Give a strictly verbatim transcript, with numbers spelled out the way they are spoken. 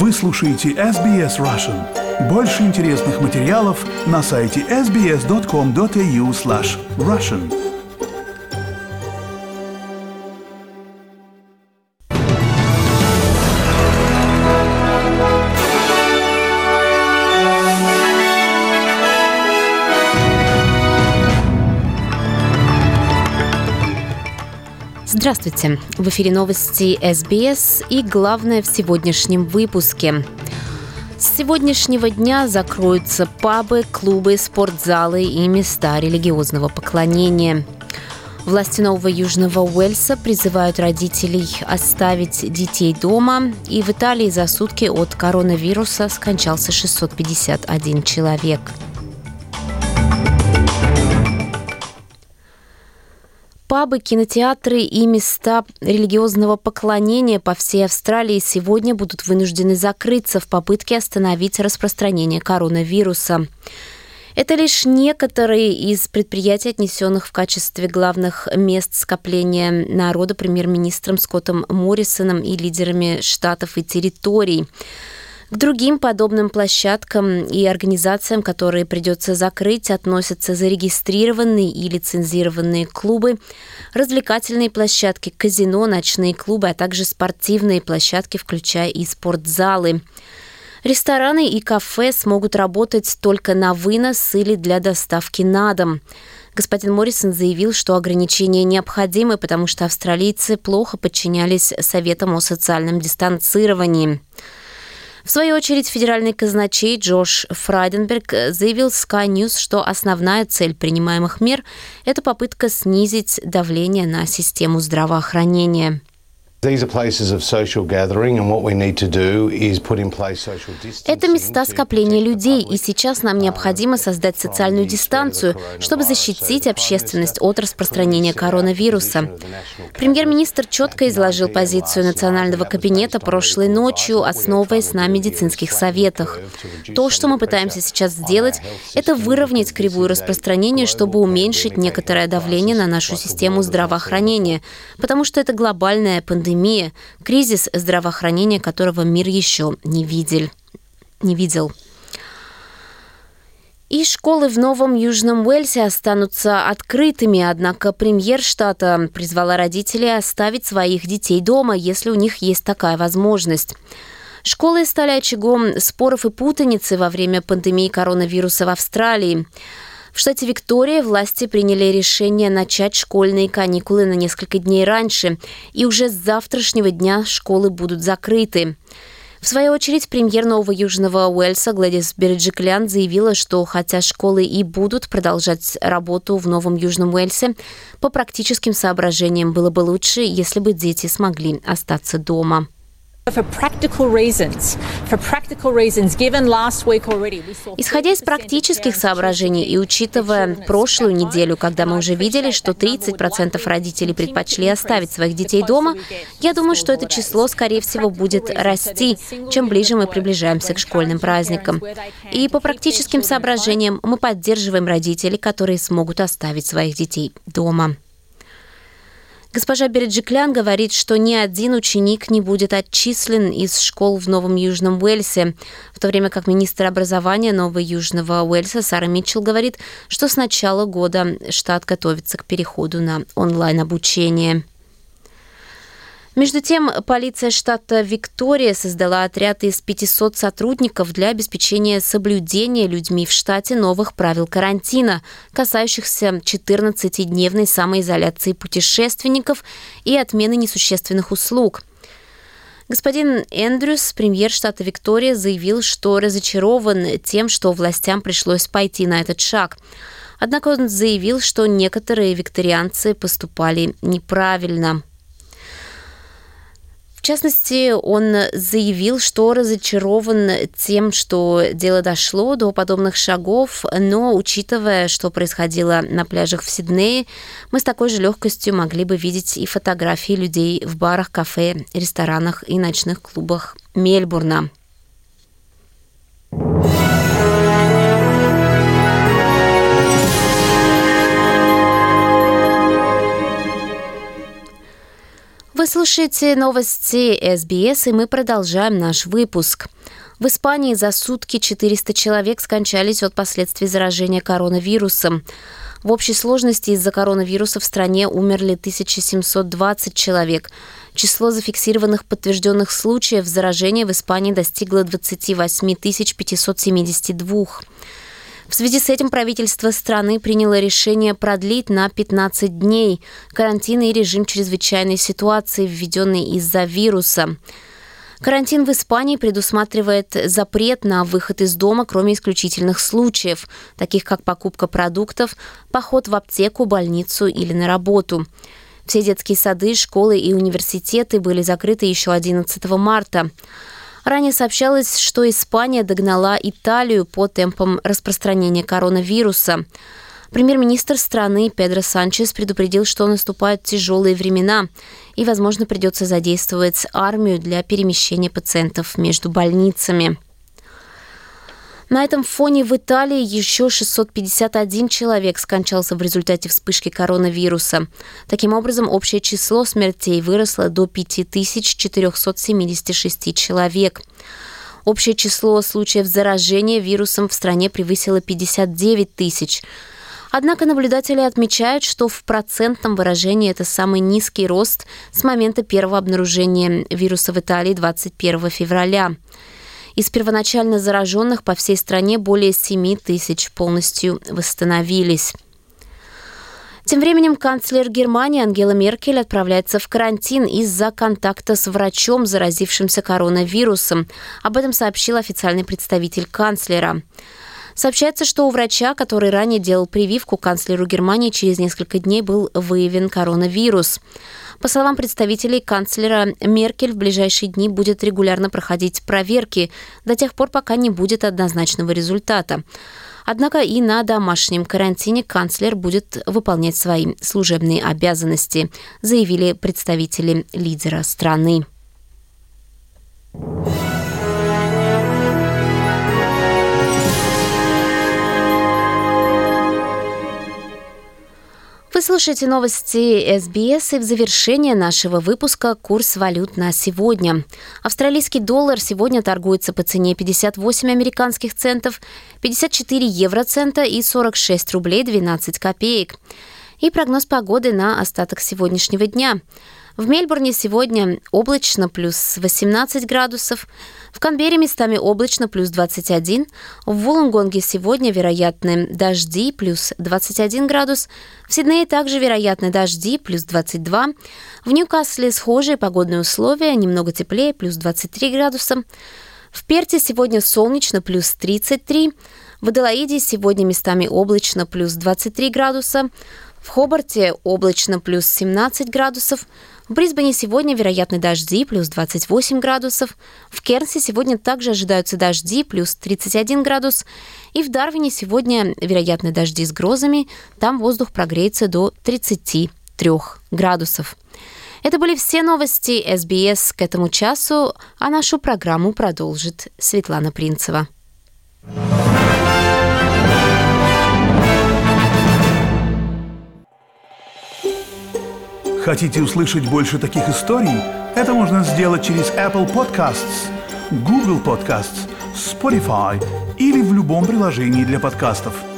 Вы слушаете эс би эс Russian. Больше интересных материалов на сайте эс би эс точка ком точка эй ю слэш Russian. Здравствуйте! В эфире новости эс би эс и главное в сегодняшнем выпуске. С сегодняшнего дня закроются пабы, клубы, спортзалы и места религиозного поклонения. Власти Нового Южного Уэльса призывают родителей оставить детей дома. И в Италии за сутки от коронавируса скончался шестьсот пятьдесят один человек. Пабы, кинотеатры и места религиозного поклонения по всей Австралии сегодня будут вынуждены закрыться в попытке остановить распространение коронавируса. Это лишь некоторые из предприятий, отнесенных в качестве главных мест скопления народа премьер-министром Скоттом Моррисоном и лидерами штатов и территорий. К другим подобным площадкам и организациям, которые придется закрыть, относятся зарегистрированные и лицензированные клубы, развлекательные площадки, казино, ночные клубы, а также спортивные площадки, включая и спортзалы. Рестораны и кафе смогут работать только на вынос или для доставки на дом. Господин Моррисон заявил, что ограничения необходимы, потому что австралийцы плохо подчинялись советам о социальном дистанцировании. В свою очередь, федеральный казначей Джош Фрайденберг заявил Sky News, что основная цель принимаемых мер – это попытка снизить давление на систему здравоохранения. Это места скопления людей, и сейчас нам необходимо создать социальную дистанцию, чтобы защитить общественность от распространения коронавируса. Премьер-министр четко изложил позицию Национального кабинета прошлой ночью, основываясь на медицинских советах. То, что мы пытаемся сейчас сделать, это выровнять кривую распространения, чтобы уменьшить некоторое давление на нашу систему здравоохранения, потому что это глобальная пандемия. Кризис здравоохранения, которого мир еще не видел. не видел. И школы в Новом Южном Уэльсе останутся открытыми, однако премьер штата призвала родителей оставить своих детей дома, если у них есть такая возможность. Школы стали очагом споров и путаницы во время пандемии коронавируса в Австралии. В штате Виктория власти приняли решение начать школьные каникулы на несколько дней раньше, и уже с завтрашнего дня школы будут закрыты. В свою очередь, премьер Нового Южного Уэльса Глэдис Береджиклян заявила, что хотя школы и будут продолжать работу в Новом Южном Уэльсе, по практическим соображениям было бы лучше, если бы дети смогли остаться дома. Исходя из практических соображений и учитывая прошлую неделю, когда мы уже видели, что тридцать процентов родителей предпочли оставить своих детей дома, я думаю, что это число, скорее всего, будет расти, чем ближе мы приближаемся к школьным праздникам. И по практическим соображениям мы поддерживаем родителей, которые смогут оставить своих детей дома. Госпожа Береджиклян говорит, что ни один ученик не будет отчислен из школ в Новом Южном Уэльсе, в то время как министр образования Нового Южного Уэльса Сара Митчелл говорит, что с начала года штат готовится к переходу на онлайн-обучение. Между тем, полиция штата Виктория создала отряд из пятисот сотрудников для обеспечения соблюдения людьми в штате новых правил карантина, касающихся четырнадцатидневной самоизоляции путешественников и отмены несущественных услуг. Господин Эндрюс, премьер штата Виктория, заявил, что разочарован тем, что властям пришлось пойти на этот шаг. Однако он заявил, что некоторые викторианцы поступали неправильно. В частности, он заявил, что разочарован тем, что дело дошло до подобных шагов, но, учитывая, что происходило на пляжах в Сиднее, мы с такой же легкостью могли бы видеть и фотографии людей в барах, кафе, ресторанах и ночных клубах Мельбурна. В Вы слушаете новости эс би эс, и мы продолжаем наш выпуск. В Испании за сутки четыреста человек скончались от последствий заражения коронавирусом. В общей сложности из-за коронавируса в стране умерли тысяча семьсот двадцать человек. Число зафиксированных подтвержденных случаев заражения в Испании достигло двадцать восемь тысяч пятьсот семьдесят два. В связи с этим правительство страны приняло решение продлить на пятнадцать дней карантин и режим чрезвычайной ситуации, введенный из-за вируса. Карантин в Испании предусматривает запрет на выход из дома, кроме исключительных случаев, таких как покупка продуктов, поход в аптеку, больницу или на работу. Все детские сады, школы и университеты были закрыты еще одиннадцатого марта. Ранее сообщалось, что Испания догнала Италию по темпам распространения коронавируса. Премьер-министр страны Педро Санчес предупредил, что наступают тяжелые времена и, возможно, придется задействовать армию для перемещения пациентов между больницами. На этом фоне в Италии еще шестьсот пятьдесят один человек скончался в результате вспышки коронавируса. Таким образом, общее число смертей выросло до пять тысяч четыреста семьдесят шесть человек. Общее число случаев заражения вирусом в стране превысило пятьдесят девять тысяч. Однако наблюдатели отмечают, что в процентном выражении это самый низкий рост с момента первого обнаружения вируса в Италии двадцать первого февраля. Из первоначально зараженных по всей стране более семь тысяч полностью восстановились. Тем временем канцлер Германии Ангела Меркель отправляется в карантин из-за контакта с врачом, заразившимся коронавирусом. Об этом сообщил официальный представитель канцлера. Сообщается, что у врача, который ранее делал прививку канцлеру Германии, через несколько дней был выявлен коронавирус. По словам представителей канцлера, Меркель в ближайшие дни будет регулярно проходить проверки до тех пор, пока не будет однозначного результата. Однако и на домашнем карантине канцлер будет выполнять свои служебные обязанности, заявили представители лидера страны. Вы слушаете новости эс би эс, и в завершение нашего выпуска курс валют на сегодня. Австралийский доллар сегодня торгуется по цене пятьдесят восемь американских центов, пятьдесят четыре евроцента и сорок шесть рублей двенадцать копеек. И прогноз погоды на остаток сегодняшнего дня. В Мельбурне сегодня облачно плюс восемнадцать градусов, в Канберре местами облачно плюс двадцать один, в Вуллонгонге сегодня вероятны дожди плюс двадцать один градус, в Сиднее также вероятны дожди плюс двадцать два, в Ньюкасле схожие погодные условия, немного теплее плюс двадцать три градуса, в Перте сегодня солнечно плюс тридцать три, в Аделаиде сегодня местами облачно плюс двадцать три градуса, в Хобарте облачно плюс семнадцать градусов, в Брисбене сегодня вероятны дожди плюс двадцать восемь градусов, в Кернсе сегодня также ожидаются дожди плюс тридцать один градус, и в Дарвине сегодня вероятны дожди с грозами, там воздух прогреется до тридцати трёх градусов. Это были все новости эс би эс к этому часу, а нашу программу продолжит Светлана Принцева. Хотите услышать больше таких историй? Это можно сделать через Apple Podcasts, Google Podcasts, Spotify или в любом приложении для подкастов.